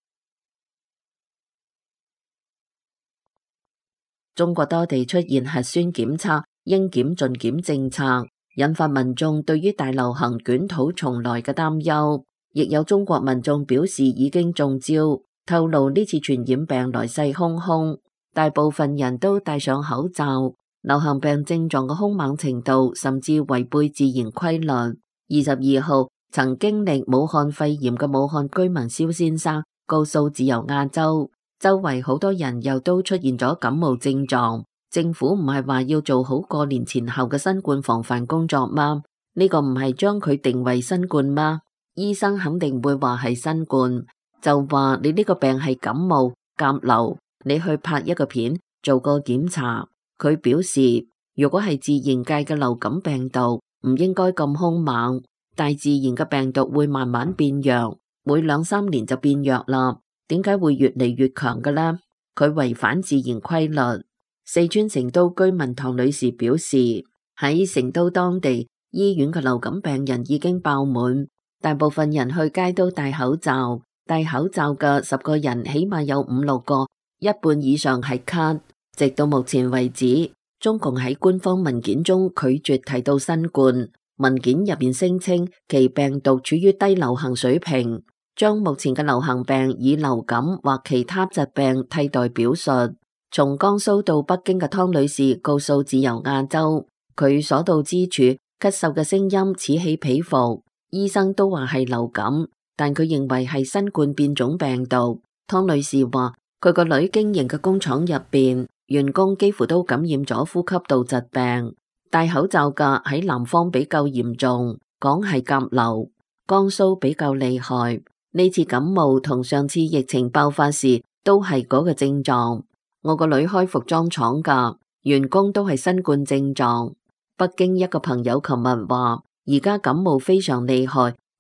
中國多地出現核酸檢測應檢盡檢政策，引發民眾對於大流行捲土重來嘅擔憂。亦有中國民眾表示已經中招，透露呢次傳染病來勢洶洶，大部分人都戴上口罩。流行病症狀嘅兇猛程度甚至違背自然規律。22號，曾經歷武漢肺炎嘅武漢居民蕭先生告訴自由亞洲，周圍好多人又都出現咗感冒症狀，政府唔係話要做好過年前後嘅新冠防範工作嗎？呢個唔係將佢定為新冠嗎？醫生肯定會話係新冠，就話你呢個病係感冒甲流，你去拍一個片做個檢查。佢表示，如果係自然界嘅流感病毒，唔應該咁兇猛，大自然嘅病毒會慢慢變弱，每2-3年就變弱啦。點解會越嚟越強嘅呢？佢違反自然規律。四川成都居民唐女士表示，喺成都當地醫院嘅流感病人已經爆滿，大部分人去街都戴口罩，戴口罩嘅10個人起碼有5-6個，一半以上係咳。直到目前為止，中共喺官方文件中拒絕提到新冠，文件入邊聲稱其病毒處於低流行水平，將目前嘅流行病以流感或其他疾病替代表述。從江蘇到北京嘅湯女士告訴自由亞洲，佢所到之處咳嗽嘅聲音此起彼伏，醫生都話係流感，但佢認為係新冠變種病毒。湯女士話，佢個女經營嘅工廠入邊，員工幾乎都感染咗呼吸道疾病，戴口罩嘅喺南方比較嚴重，講係甲流，江蘇比較厲害。呢次感冒同上次疫情爆發時都係嗰個症狀。我個女開服裝廠噶，員工都係新冠症狀。北京一個朋友琴日話，而家感冒非常厲害，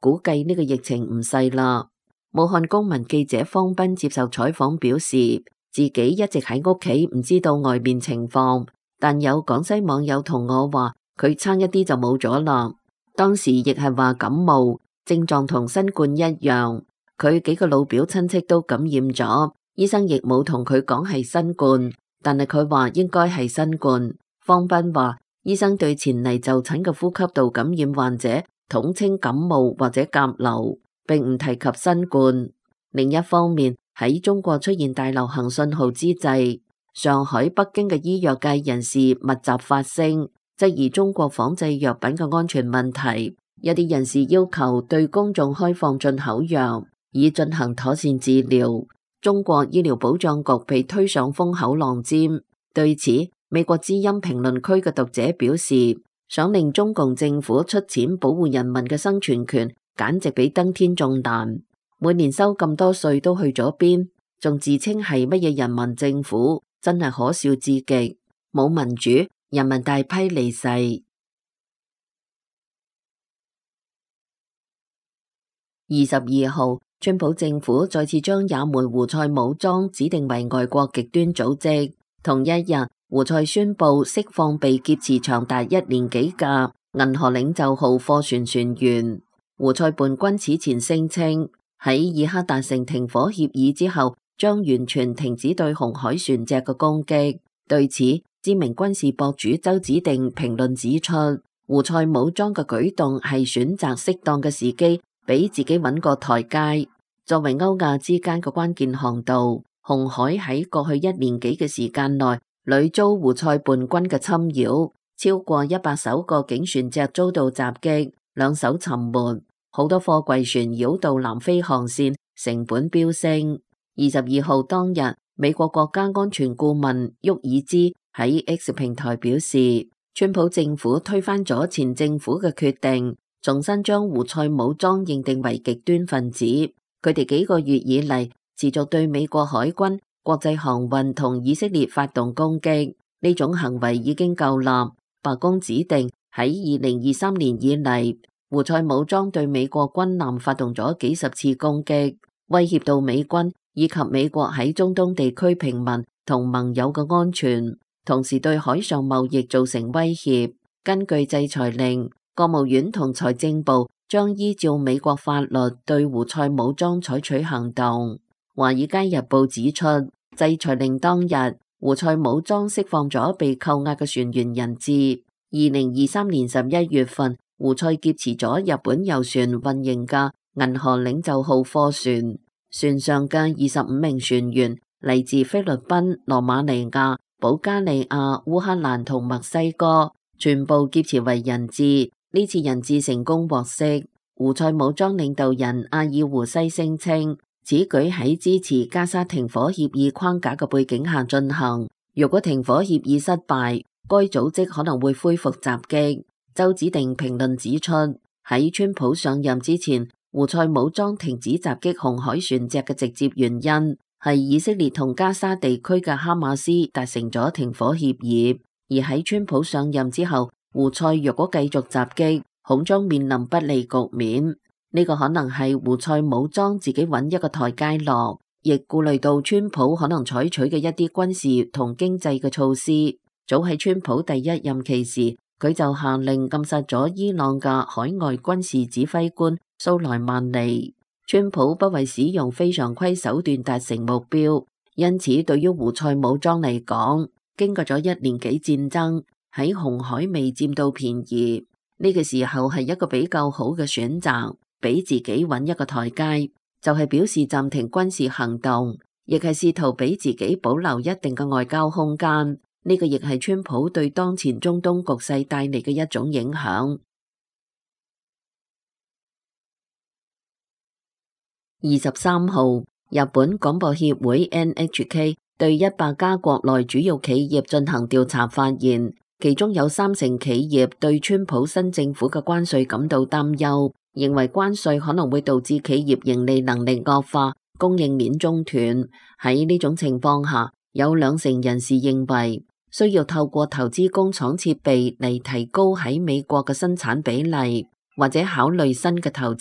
估計呢個疫情唔細啦。武漢公民記者方斌接受採訪表示，自己一直喺屋企，唔知道外面情況，但有廣西網友同我話佢差一啲就冇咗啦。當時亦係話感冒，症狀同新冠一樣，佢幾個老表親戚都感染咗，醫生亦冇同佢講係新冠，但係佢話應該係新冠。方斌話，醫生對前嚟就診嘅呼吸道感染患者統稱感冒或者甲流，並唔提及新冠。另一方面，喺中國出現大流行信號之際，上海、北京嘅醫藥界人士密集發聲，質疑中國仿製藥品嘅安全問題。有啲人士要求對公眾開放進口藥，以進行妥善治療。中國醫療保障局被推上風口浪尖。對此，美國之音評論區嘅讀者表示，想令中共政府出錢保護人民嘅生存權，簡直比登天仲難。每年收咁多稅都去咗邊？仲自稱係乜嘢人民政府，真係可笑至極。冇民主，人民大批離世。22號，川普政府再次將也門胡塞武裝指定為外國極端組織。同一日，胡塞宣布釋放被劫持長達1年幾嘅銀河領袖號貨船船員。胡塞叛軍此前聲稱喺以哈達成停火協議之後，將完全停止對紅海船隻嘅攻擊。對此，知名軍事博主周子定評論指出，胡塞武裝嘅舉動係選擇適當嘅時機，俾自己揾個台階。作為歐亞之間嘅關鍵航道，紅海喺過去1年幾嘅時間內，屢遭胡塞叛軍嘅侵擾，超過100艘過境船隻遭到襲擊，2艘沉沒，好多貨櫃船繞道南非航線，成本飆升。22號當日，美國國家安全顧問沃爾茲喺 X 平台表示，川普政府推翻咗前政府嘅決定，重新將胡塞武裝認定為極端分子。佢哋幾個月以嚟持續對美國海軍、國際航運同以色列發動攻擊，呢種行為已經夠啦。白宮指定喺2023年以嚟，胡塞武裝對美國軍艦發動咗幾十次攻擊，威脅到美軍以及美國喺中東地區平民同盟友嘅安全，同時對海上貿易造成威脅。根據制裁令，國務院同財政部將依照美國法律對胡塞武裝採取行動。華爾街日報指出，制裁令當日，胡塞武裝釋放咗被扣押嘅船員人質。2023年11月份，胡塞劫持咗日本郵船運營嘅銀河領袖號貨船，船上嘅25名船員嚟自菲律賓、羅馬尼亞、保加利亞、烏克蘭同墨西哥，全部劫持為人質。呢次人質成功獲釋。胡塞武裝領導人阿爾胡西聲稱，此舉喺支持加沙停火協議框架嘅背景下進行。如果停火協議失敗，該組織可能會恢復襲擊。周子定評論指出，喺川普上任之前，胡塞武裝停止襲擊紅海船隻嘅直接原因係以色列同加沙地區嘅哈馬斯達成咗停火協議，而喺川普上任之後，胡塞若果繼續襲擊，恐將面臨不利局面。呢個可能係胡塞武裝自己揾一個台階落，亦顧慮到川普可能採取嘅一啲軍事同經濟嘅措施。早喺川普第一任期時，佢就下令禁殺咗伊朗嘅海外軍事指揮官蘇萊曼尼。川普不為使用非常規手段達成目標，因此對於胡塞武裝嚟講，經過咗1年幾戰爭，喺紅海未佔到便宜，呢個時候係一個比較好嘅選擇，俾自己揾一個台階，就係表示暫停軍事行動，亦係試圖俾自己保留一定嘅外交空間。呢個亦係川普對當前中東局勢帶嚟嘅一種影響。23號，日本廣播協會 NHK 對100家國內主要企業進行調查，發現其中有30%企業對川普新政府嘅關稅感到擔憂，認為關稅可能會導致企業盈利能力惡化，供應鏈中斷。喺呢種情況下，有20%人士認為需要透過投資工廠設備嚟提高喺美國嘅生產比例，或者考慮新嘅投資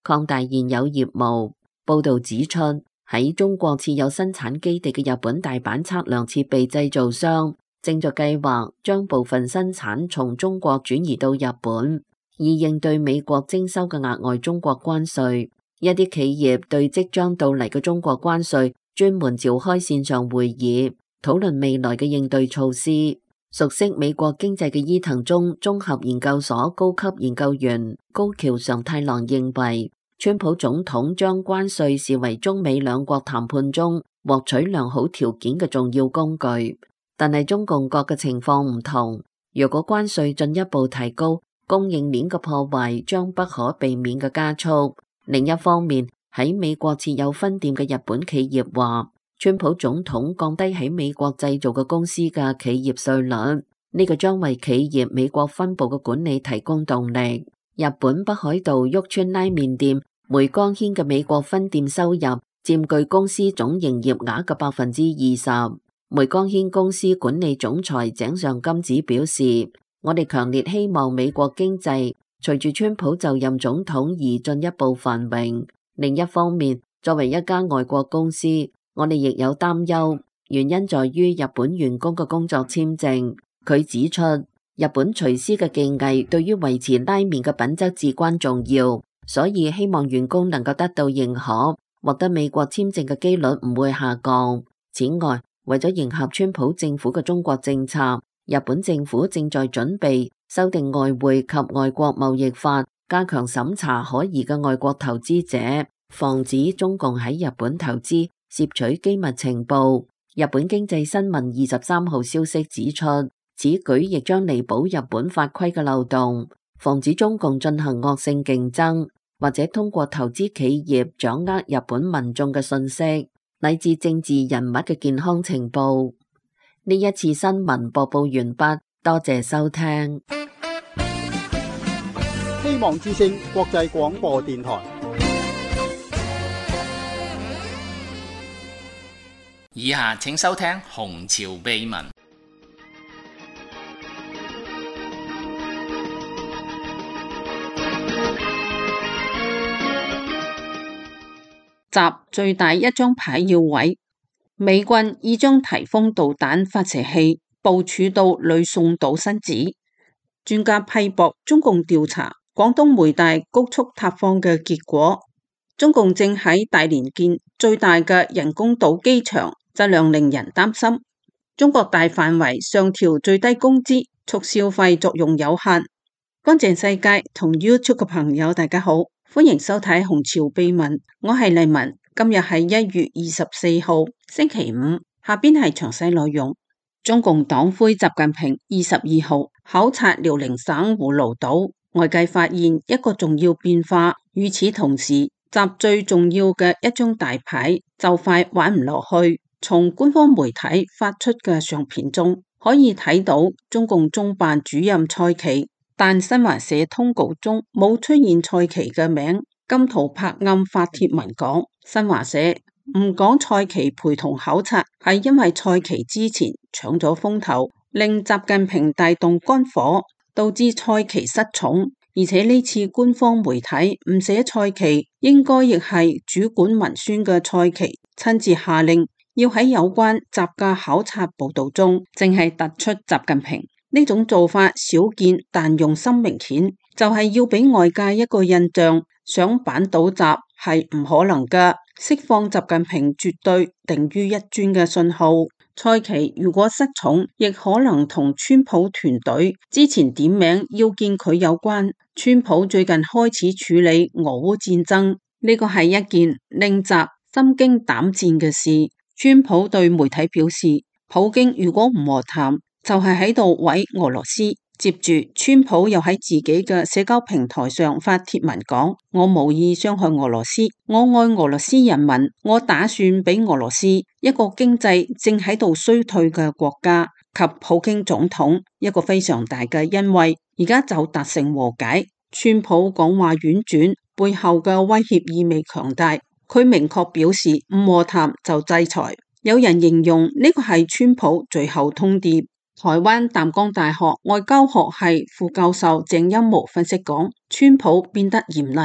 擴大現有業務。報導指出，喺中國設有生產基地嘅日本大阪測量設備製造商正在計劃將部分生產從中國轉移到日本，以應對美國徵收嘅額外中國關稅。一啲企業對即將到嚟嘅中國關稅專門召開線上會議，討論未來嘅應對措施。熟悉美國經濟嘅伊藤忠綜合研究所高級研究員高橋常太郎認為，川普總統將關稅視為中美兩國談判中獲取良好條件嘅重要工具，但係中共國嘅情況唔同。如果關稅進一步提高，供應鏈嘅破壞將不可避免嘅加速。另一方面，喺美國設有分店嘅日本企業話，川普總統降低喺美國製造嘅公司嘅企業稅率，呢個將為企業美國分部嘅管理提供動力。日本北海道旭川拉麵店梅江軒嘅美國分店收入佔據公司總營業額嘅20%。梅江軒公司管理總裁井上金子表示，我哋強烈希望美國經濟隨住川普就任總統而進一步繁榮。另一方面，作為一家外國公司，我哋亦有擔憂，原因在於日本員工嘅工作簽證。佢指出，日本廚師嘅技藝對於維持拉麵嘅品質至關重要，所以希望員工能夠得到認可，獲得美國簽證嘅機率唔會下降。此外，為咗迎合川普政府嘅中國政策，日本政府正在準備修訂外匯及外國貿易法，加強審查可疑嘅外國投資者，防止中共喺日本投資攝取機密情報。日本經濟新聞23號消息指出，此舉亦將彌補日本法規嘅漏洞，防止中共進行惡性競爭，或者通過投資企業掌握日本民眾嘅信息，乃至政治人物嘅健康情報。呢一次新聞播報完畢，多謝收聽。 希望之聲國際廣播電台。 以下請收聽《紅潮秘聞》。 習最大一張牌要毀，美軍已將颱風導彈發射器部署到呂宋島新址。專家批駁中共調查廣東煤大高速塌方嘅結果。中共正喺大連建最大嘅人工島機場，質量令人擔心。中國大範圍上調最低工資，促消費作用有限。乾淨世界同 YouTube 嘅朋友大家好，歡迎收睇紅潮秘聞，我係麗文。今日係1月24號星期五，下邊係詳細內容。中共黨魁習近平22號考察遼寧省葫蘆島，外界發現一個重要變化。與此同時，習最重要嘅一張大牌就快玩唔落去。從官方媒體發出嘅相片中可以睇到中共中辦主任蔡奇，但新華社通稿中冇出現蔡奇嘅名。金圖柏暗發帖文講，新華社唔講蔡奇陪同考察，係因為蔡奇之前搶咗風頭，令習近平大動肝火，導致蔡奇失寵。而且呢次官方媒體唔寫蔡奇，應該亦係主管文宣嘅蔡奇親自下令，要喺有關習嘅考察報道中，淨係突出習近平。呢種做法少見，但用心明顯，就係要俾外界一個印象，想扳倒習係唔可能㗎，釋放習近平絕對定於一尊嘅信號。蔡奇如果失寵，亦可能同川普團隊之前點名要見佢有關。川普最近開始處理俄烏戰爭，呢個係一件令習心驚膽戰嘅事。川普對媒體表示，普京如果唔和談，就係喺度毀俄羅斯。接住，川普又喺自己嘅社交平台上發帖文講，我無意傷害俄羅斯，我愛俄羅斯人民，我打算俾俄羅斯一個經濟正喺度衰退嘅國家及普京總統一個非常大嘅恩惠，而家就達成和解。川普講話婉轉，背後嘅威脅意味強大，佢明確表示唔和談就制裁。有人形容呢個係川普最後通牒。台灣淡江大學外交學系副教授鄭欽模分析講，川普變得嚴厲，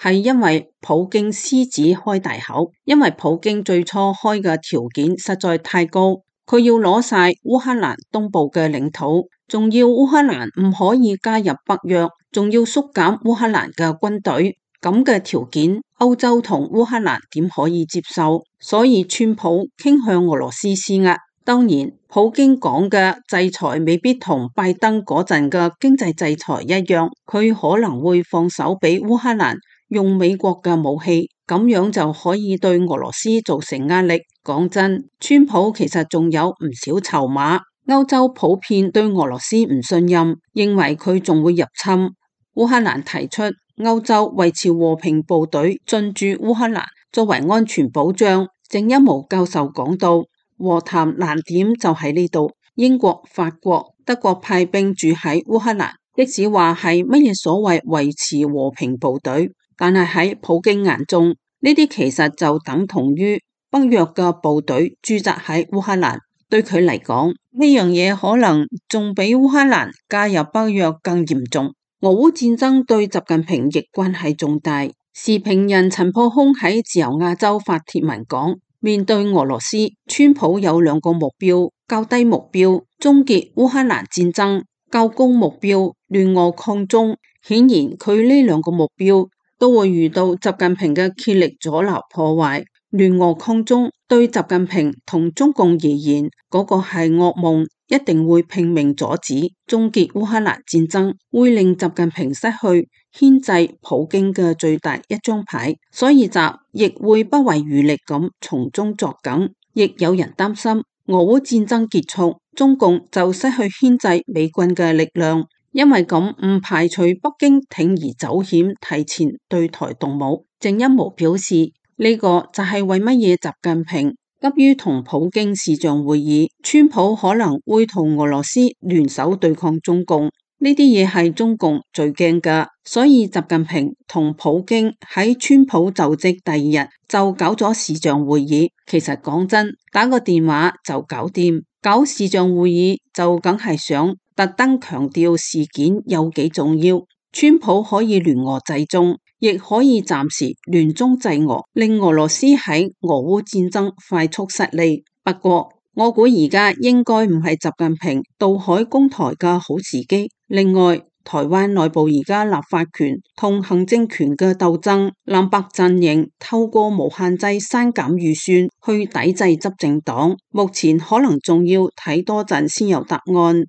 係因為普京獅子開大口，因為普京最初開嘅條件實在太高，佢要攞晒烏克蘭東部嘅領土，仲要烏克蘭唔可以加入北約，仲要縮減烏克蘭嘅軍隊，咁嘅條件，歐洲同烏克蘭點可以接受？所以川普傾向俄羅斯施壓。當然，普京講嘅制裁未必同拜登嗰陣嘅經濟制裁一樣，佢可能會放手俾烏克蘭用美國嘅武器，咁樣就可以對俄羅斯造成壓力。講真，川普其實仲有唔少籌碼。歐洲普遍對俄羅斯唔信任，認為佢仲會入侵。烏克蘭提出歐洲維持和平部隊進駐烏克蘭作為安全保障。鄭一毛教授講到，和談難點就喺呢度。英國、法國、德國派兵駐喺烏克蘭，即使話係乜嘢所謂維持和平部隊，但係喺普京眼中，呢啲其實就等同於北約嘅部隊駐紮喺烏克蘭。對佢嚟講，呢樣嘢可能仲比烏克蘭加入北約更嚴重。俄烏戰爭對習近平亦關係重大。時評人陳破空喺自由亞洲發帖文講，面對俄羅斯，川普有兩個目標：較低目標終結烏克蘭戰爭，較高目標聯俄抗中。顯然佢呢兩個目標都會遇到習近平嘅竭力阻撓破壞。聯俄抗中對習近平同中共而言，嗰個係噩夢，一定會拼命阻止。終結烏克蘭戰爭會令習近平失去牽制普京嘅最大一張牌，所以習亦會不遺餘力咁從中作梗。亦有人擔心俄烏戰爭結束，中共就失去牽制美軍嘅力量，因為咁唔排除北京鋌而走險，提前對台動武。鄭一毛表示，呢個就係為乜嘢習近平急於同普京視像會議，川普可能會同俄羅斯聯手對抗中共，呢啲嘢係中共最驚㗎。所以習近平同普京喺川普就職第二日就搞咗視像會議。其實講真，打個電話就搞掂，搞視像會議就梗係想特登強調事件有幾重要。川普可以聯俄制中，亦可以暫時聯中制俄，令俄羅斯喺俄烏戰爭快速失利。不過我估而家應該唔係習近平渡海攻台嘅好時機。另外，台灣內部而家立法權同行政權嘅鬥爭，藍白陣營透過無限制刪減預算去抵制執政黨，目前可能仲要睇多陣先有答案。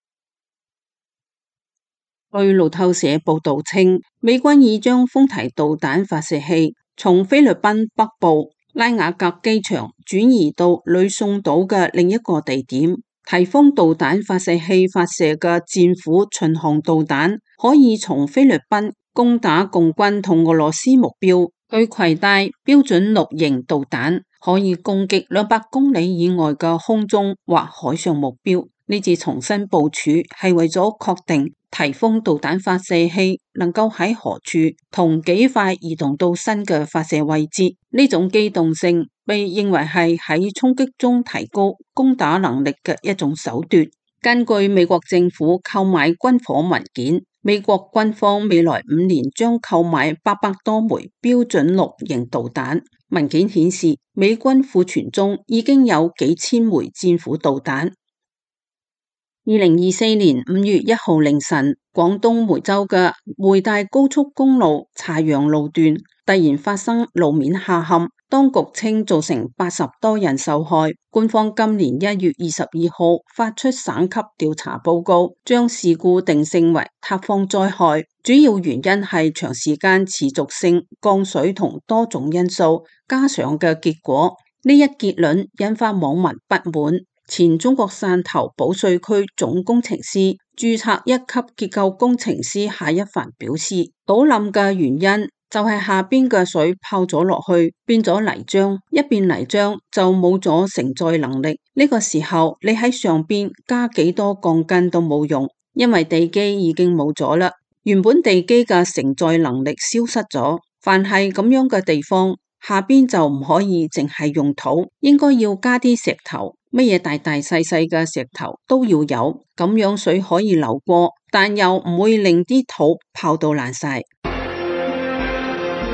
據路透社報道稱，美軍已將風提導彈發射器從菲律賓北部拉瓦格機場轉移到呂宋島嘅另一個地點。提豐導彈發射器發射嘅戰斧巡航導彈可以從菲律賓攻打共軍同俄羅斯目標。佢攜帶標準6型導彈，可以攻擊200公里以外嘅空中或海上目標。呢次重新部署係為咗確定提豐導彈發射器能夠喺何處同幾快移動到新嘅發射位置。呢種機動性被認為係喺衝擊中提高攻打能力嘅一種手段。根據美國政府購買軍火文件，美國軍方未來5年將購買800多枚標準6型導彈。文件顯示，美軍庫存中已經有幾千枚戰斧導彈。2024年5月1號凌晨，廣東梅州嘅梅大高速公路茶陽路段突然發生路面下陷，當局稱造成80多人受害。官方今年1月22號發出省級調查報告，將事故定性為塌方災害，主要原因係長時間持續性降水同多種因素加上嘅結果。呢一結論引發網民不滿。前中國汕頭保稅區總工程師、註冊1級結構工程師夏一凡表示，倒冧嘅原因就係下邊嘅水泡咗落去，變咗泥漿，一變泥漿就冇咗承載能力。呢個時候你喺上邊加幾多鋼筋都冇用，因為地基已經冇咗啦，原本地基嘅承載能力消失咗。凡係咁樣嘅地方，下邊就唔可以淨係用土，應該要加啲石頭。乜嘢大大細細嘅石頭都要有，咁樣水可以流過，但又唔會令啲土泡到爛晒。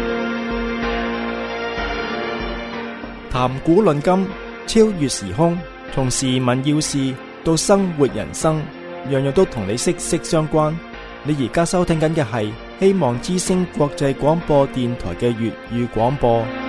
談古論今，超越時空，從時聞要事到生活人生，樣樣都同你息息相關。你而家收聽緊嘅係希望之聲國際廣播電台嘅粵語廣播。